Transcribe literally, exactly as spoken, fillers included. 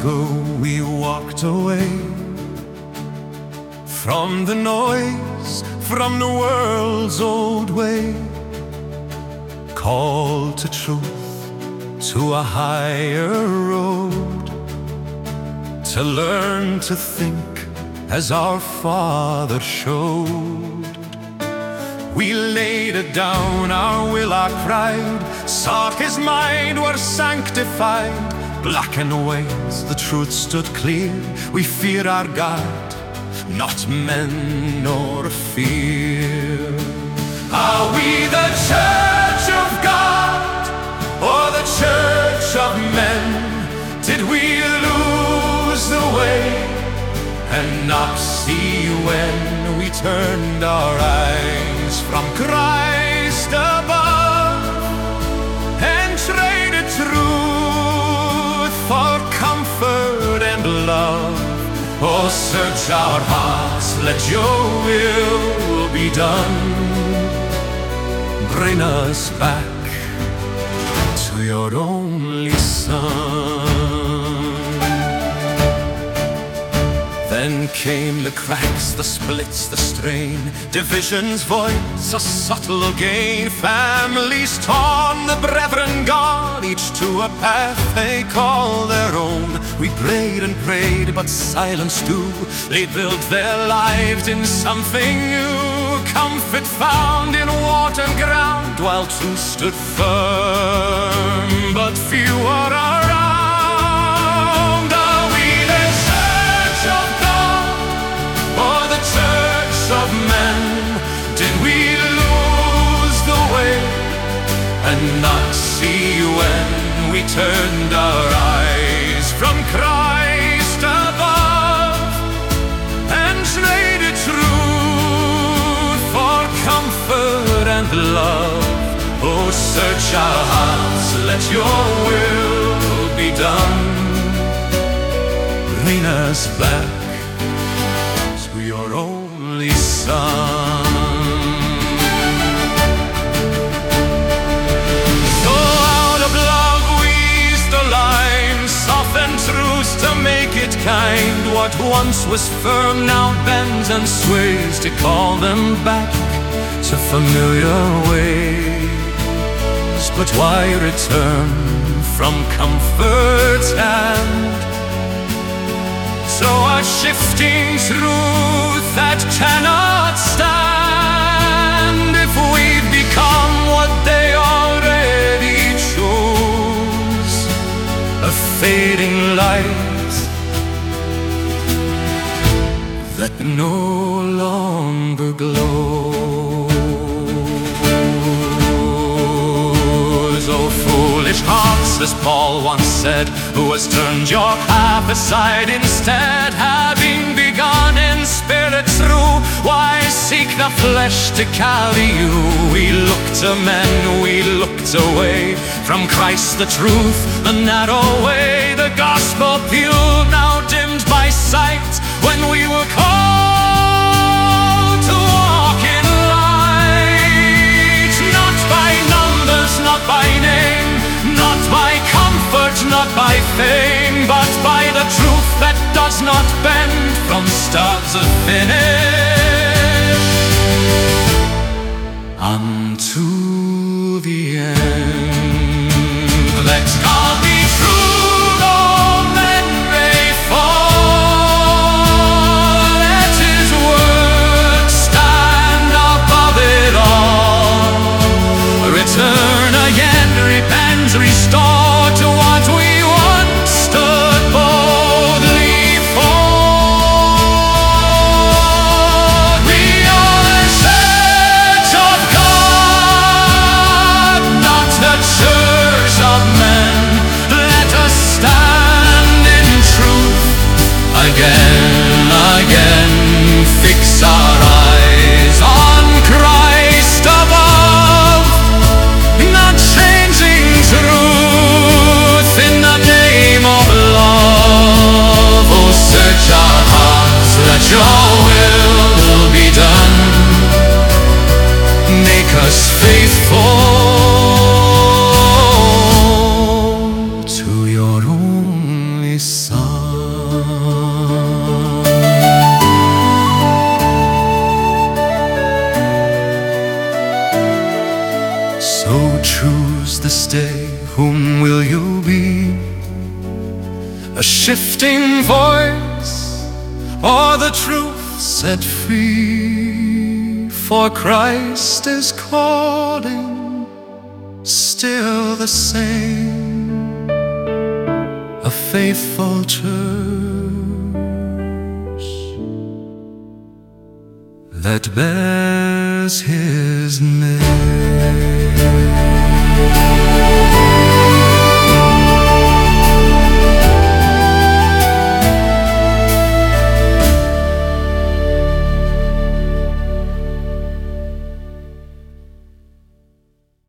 ago we walked away from the noise, from the world's old way, called to truth, to a higher road, to learn to think as our Father showed. We laid it down, our will, our pride, sought His mind, were sanctified. Black and white, the truth stood clear. We fear our God, not men nor fear. Are we the church of God, or the church of men? Did we lose the way and not see when we turned our eyes from Christ above and traded truth for comfort and love? Oh, search our hearts, let your will be done. Bring us back to your only Son. Then came the cracks, the splits, the strain, division's voice, a subtle gain. Families torn, the brethren gone, each to a path they call their own. We prayed and prayed, but silence too. They built their lives in something new. Comfort found in water ground, while truth stood firm, but few are around. Are we the church of God, or the church of men? Did we lose the way and not see when we turned our eyes from Christ above and traded truth for comfort and love? Oh, search our hearts, let your will be done. Bring us back to your only Son. So out of love we ease the line, soften truth to make it kind. What once was firm now bends and sways, to call them back to familiar ways. But why return from comfort's hand to a shifting truth that cannot stand? If we've become what they already chose, a fading light that no longer glows. Oh, foolish hearts, as Paul once said, who has turned your path aside instead? Having begun in spirit true, why seek the flesh to carry you? We looked to men, we looked away from Christ the truth, the narrow way, the gospel pure, now dimmed by sight, when we were called to walk in light. Not by numbers, not by name, not by comfort, not by fame, but by the truth that does not bend from start to finish, unto the end. Let God be true, though men may fall. Let His word stand above it all. Return again, repent, restore to what we once stood boldly for. We are the church of God, not the church of men. Let us stand in truth again, again. Fix our eyes on Christ above, not changing truth in the name of love. Oh, search our hearts, let your will be done. Make us faithful to your only Son. Whom will you be? A shifting voice, or the truth set free? For Christ is calling, still the same, a faithful church that bears His name.